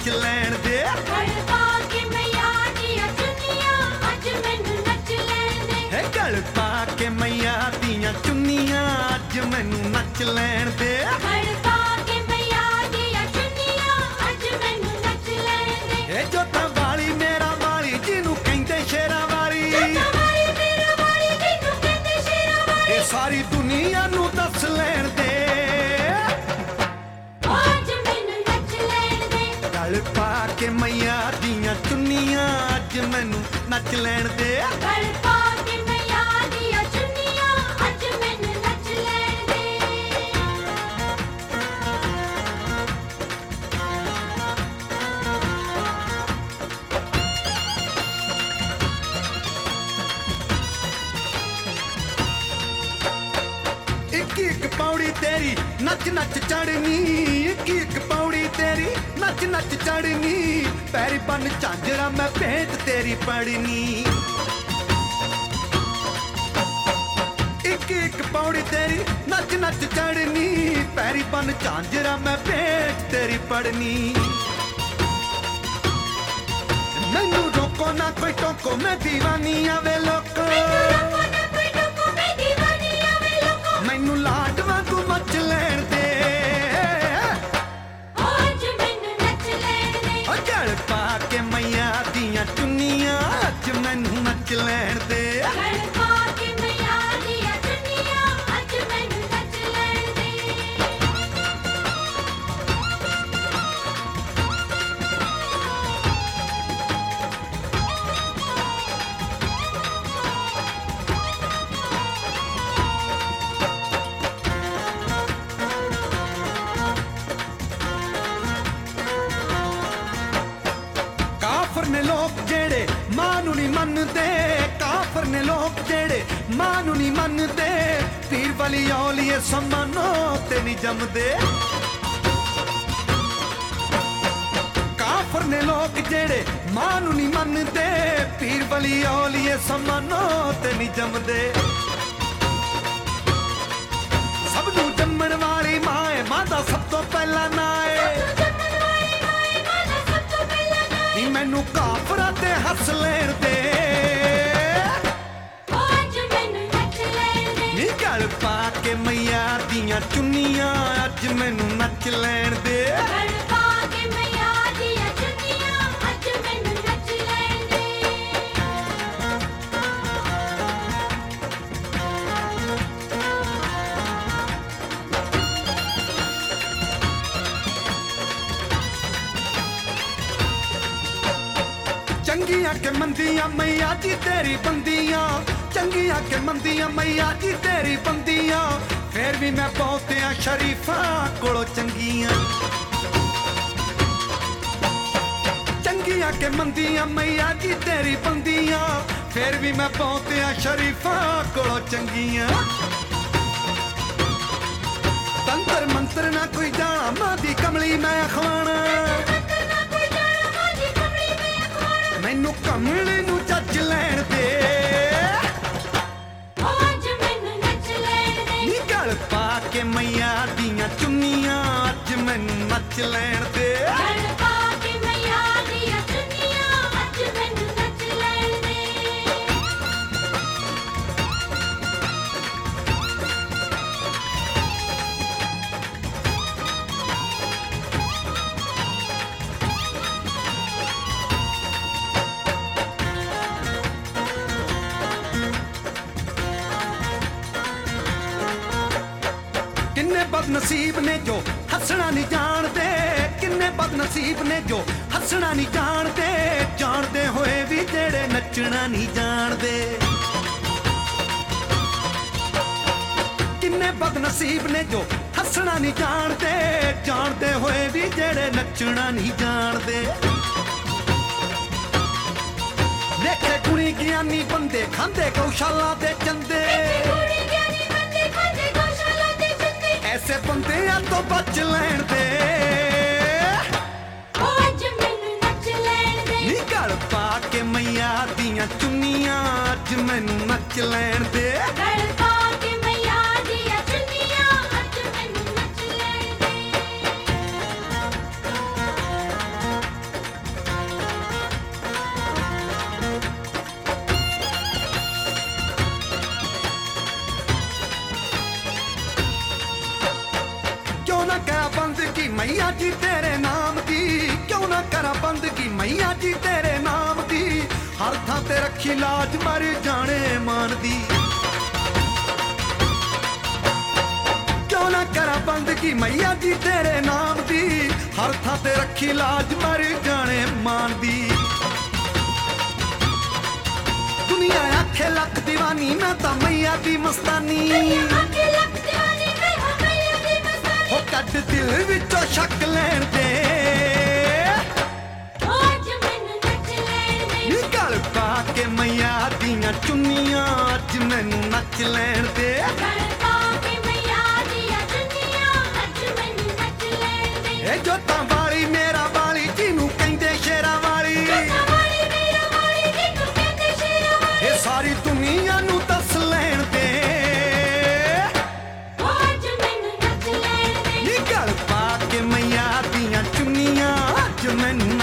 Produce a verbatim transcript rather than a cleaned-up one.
ਨੱਚ ਲੈਣ ਦੇ। ਗਲ ਪਾ ਕੇ ਮਈਆ ਦੀਆਂ ਚੁੰਨੀਆਂ ਅੱਜ ਮੈਨੂੰ ਨੱਚ ਲੈਣ ਦੇ। ਹੈ ਗਲ ਪਾ ਕੇ ਮਈਆ ਦੀਆਂ ਚੁੰਨੀਆਂ ਅੱਜ ਮੈਨੂੰ ਨੱਚ ਲੈਣ ਦੇ। ਗਲ ਪਾ ਕੇ ਮਈਆ ਦੀਆਂ ਚੁੰਨੀਆਂ ਅੱਜ ਮੈਨੂੰ ਨੱਚ ਲੈਣ ਦੇ। ਇਹ ਜੋਤਾਂ ਵਾਲੀ ਮੇਰਾ ਵਾਲੀ ਜਿਹਨੂੰ ਕਹਿੰਦੇ ਸ਼ੇਰਾਂ ਵਾਲੀ, ਜੋਤਾਂ ਵਾਲੀ ਮੇਰਾ ਵਾਲੀ ਜਿਹਨੂੰ ਕਹਿੰਦੇ ਸ਼ੇਰਾਂ ਵਾਲੀ, ਇਹ ਸਾਰੀ ਦੁਨੀਆ ਨੂੰ ਦੱਸ ਲੈਣ ਦੇ। ਅੱਜ ਮੈਨੂੰ ਨੱਚ ਲੈਣ ਦੇ। ਗਲ ਪਾ ਕੇ ਮਈਆ ਦੀਆਂ ਚੁੰਨੀਆਂ ਅੱਜ ਮੈਨੂੰ ਨੱਚ ਲੈਣ ਦੇ। ਗਲ ਪਾ ਕੇ ਮਈਆ ਦੀਆਂ ਚੁੰਨੀਆਂ ਅੱਜ ਮੈਨੂੰ ਨੱਚ ਲੈਣ ਦੇ। ਇੱਕ ਇੱਕ ਪੌੜੀ ਤੇਰੀ ਨੱਚ ਨੱਚ ਚੜਨੀ, ਇੱਕ ਇੱਕ ਪੌੜੀ ਤੇਰੀ ਨੱਚ ਨੱਚ ਚੜਨੀ, ਪੈਰੀ ਬੰਨ ਝਾਂਜਰਾ ਮੈਂ ਭੇਟ ਤੇਰੀ ਪੜਨੀ। ਇੱਕ ਇੱਕ ਪੌੜੀ ਤੇਰੀ ਨੱਚ ਨੱਚ ਚੜਨੀ, ਪੈਰੀ ਬੰਨ ਝਾਂਜਰਾ ਮੈਂ ਭੇਟ ਤੇਰੀ ਪੜਨੀ। ਮੈਨੂੰ ਰੋਕੋ ਨਾ ਕੋਈ ਟੋਕੋ ਮੈਂ دیਵਾਨੀ ਆਵੇ ਲੋਕੋ, ਰੋਕੋ ਨਾ ਕੋਈ ਟੋਕੋ ਮੈਂ دیਵਾਨੀ ਆਵੇ ਲੋਕੋ। ਮੈਨੂੰ ਲਾਡ ਵਾਂਗੂ ਮੱਚ ਲੈਣ ਦੇ। ਅੱਜ ਮੈਨੂੰ ਨੱਚ ਲੈਣ ਦੇ। ਓ ਗਲ ਪਾ ਕੇ ਮਈਆ ਦੀਆਂ ਚੁੰਨੀਆਂ ਅੱਜ ਮੈਨੂੰ ਨੱਚ ਲੈਣ ਦੇ। ਗਲ ਪਾ ਕੇ ਮਈਆ ਦੀਆਂ ਚੁੰਨੀਆਂ ਅੱਜ ਮੈਨੂੰ ਨੱਚ ਲੈਣ ਦੇ। ਕਾਫਰ ਨੇ ਲੋਕ ਜਿਹੜੇ ਮਾਂ ਨੂੰ ਨਹੀਂ ਮੰਨਦੇ, ਕਾਫਰ ਨੇ ਲੋਕ ਜਿਹੜੇ ਮਾਂ ਨੂੰ ਨਹੀਂ ਮੰਨਦੇ, ਪੀਰ ਵਾਲੀ ਔਲੀਏ ਸਮਾਨੋ ਤੇ ਨਹੀਂ ਜੰਮਦੇ। ਕਾਫਰ ਨੇ ਲੋਕ ਜਿਹੜੇ ਮਾਂ ਨੂੰ ਨਹੀਂ ਮੰਨਦੇ, ਪੀਰ ਵਾਲੀ ਔਲੀਏ ਸਮਾਨੋ ਤੇ ਨਹੀਂ ਜੰਮਦੇ। ਸਭ ਨੂੰ ਜੰਮਣ ਵਾਲੀ ਮਾਂ ਏ, ਮਾਂ ਦਾ ਸਭ ਤੋਂ ਪਹਿਲਾ ਨਾਂ ਏ। ਜੰਮਣ ਵਾਲੀ ਮਾਂ ਮਾਂ ਦਾ ਸਭ ਤੋਂ ਪਹਿਲਾ ਨਾਂ ਨੀ ਮੈਨੂੰ ਕਾਫਰਾਂ ਤੇ ਹੱਸ ਲੈਣ ਦੇ। ਅੱਜ ਮੈਨੂੰ ਨੱਚ ਲੈਣ ਦੇ। ਨੀ ਗਲ ਪਾ ਕੇ ਮਈਆ ਦੀਆਂ ਚੁੰਨੀਆਂ ਅੱਜ ਮੈਨੂੰ ਨੱਚ ਲੈਣ ਦੇ। ਗਲ ਪਾ ਕੇ ਮਈਆ ਦੀਆਂ ਚੁੰਨੀਆਂ ਅੱਜ ਮੈਨੂੰ ਨੱਚ ਲੈਣ ਦੇ। ਚੰਗੀਆਂ ਕਿ ਮੰਦੀਆਂ ਮਈਆ ਜੀ ਤੇਰੀ ਬੰਦੀਆਂ, ਚੰਗੀਆਂ ਕਿ ਮੰਦੀਆਂ ਮਈਆ ਜੀ ਤੇਰੀ ਬੰਦੀਆਂ, ਫੇਰ ਵੀ ਮੈਂ ਬਹੁਤਿਆਂ ਸ਼ਰੀਫਾਂ ਕੋਲੋਂ ਚੰਗੀਆਂ। ਚੰਗੀਆਂ ਕਿ ਮੰਦੀਆਂ ਮਈਆ ਜੀ ਤੇਰੀ ਬੰਦੀਆਂ, ਫੇਰ ਵੀ ਮੈਂ ਬਹੁਤਿਆਂ ਸ਼ਰੀਫਾਂ ਕੋਲੋਂ ਚੰਗੀਆਂ। ਤੰਤਰ ਮੰਤਰ ਨਾ ਕੋਈ ਜਾਣਾ ਮਾਂ ਦੀ ਕਮਲੀ ਮੈਂ ਅਖਵਾਣਾ, ਮੈਨੂੰ ਕਮਲੀ ਨੂੰ ਚੱਜ ਲੈਣ ਦੇ। ਅੱਜ ਮੈਨੂੰ ਨੱਚ ਲੈਣ ਦੇ। ਨੀ ਗਲ ਪਾ ਕੇ ਮਈਆ ਦੀਆਂ ਚੁੰਨੀਆਂ ਅੱਜ ਮੈਨੂੰ ਨੱਚ ਲੈਣ ਦੇ। ਗਲ ਪਾ ਕੇ ਮਈਆ ਦੀਆਂ ਚੁੰਨੀਆਂ ਅੱਜ ਮੈਨੂੰ ਨੱਚ ਲੈਣ ਦੇ। ਕਿੰਨੇ ਬਦਨਸੀਬ ਨੇ ਜੋ ਹੱਸਣਾ ਨਹੀਂ ਜਾਣਦੇ, ਕਿੰਨੇ ਬਦਨਸੀਬ ਨੇ ਜੋ ਹੱਸਣਾ ਨਹੀਂ ਜਾਣਦੇ, ਜਾਣਦੇ ਹੋਏ ਵੀ ਜਿਹੜੇ ਨੱਚਣਾ ਨਹੀਂ ਜਾਣਦੇ। ਕਿੰਨੇ ਬਦਨਸੀਬ ਨੇ ਜੋ ਹੱਸਣਾ ਨਹੀਂ ਜਾਣਦੇ, ਜਾਣਦੇ ਹੋਏ ਵੀ ਜਿਹੜੇ ਨੱਚਣਾ ਨਹੀਂ ਜਾਣਦੇ। ਦੇਖੇ ਗੁਣੀ ਗਿਆਨੀ ਬੰਦੇ ਖਾਂਦੇ ਗਊਸ਼ਾਲਾ ਦੇ ਚੰਦੇ, ਕੁੜੀ ਗਿਆਨੀ ਬੰਦੇ ਖਾਂਦੇ ਗਊਸ਼ਾਲਾ ਦੇ ਚੰਦੇ, ਐਸੇ ਬੰਦਿਆਂ ਤੋਂ ਬਚ ਲੈਣ ਦੇ। ਅੱਜ ਮੈਨੂੰ ਨੱਚ ਲੈਣ ਦੇ। ਨੀ ਗਲ ਪਾ ਕੇ ਮਈਆ ਦੀਆਂ ਚੁੰਨੀਆਂ ਅੱਜ ਮੈਨੂੰ ਨੱਚ ਲੈਣ ਦੇ। ਗਲ ਪਾ ਕੇ ਮਈਆ ਦੀਆਂ ਚੁੰਨੀਆਂ ਅੱਜ ਮੈਨੂੰ ਨੱਚ ਲੈਣ ਦੇ। मैया जी तेरे नाम दी क्यों ना करा बंदगी मैया जी तेरे नाम दी हर थां ते रखी लाज मर जाने मान दी क्यों ना करा बंदगी मैया जी तेरे नाम दी हर थां ते रखी लाज मर जाने मान दी दुनिया आखे लख दीवानी मैं तां मैया दी मस्तानी आखे लख दीवानी मैं हो मैया दी मस्तानी हो कट दिल विचों शक लैण दे ओ अज मैनू नच लैण दे नी गल पा के मैया दियां चुन्नियां अज मैनू नच लैण दे गल पा के मैया दियां चुन्नियां अज मैनू नच लैण दे ए जोतां वाली मेरा वाली जिनू कहंदे शेरां वाली वाली मेरा वाली जिन्नू कहंदे शेरां वाली ए सारी दुनिया नू दस लैण दे ओ अज मैनू नच लैण दे नी गल पा के मैया दियां चुन्नियां अज मैनू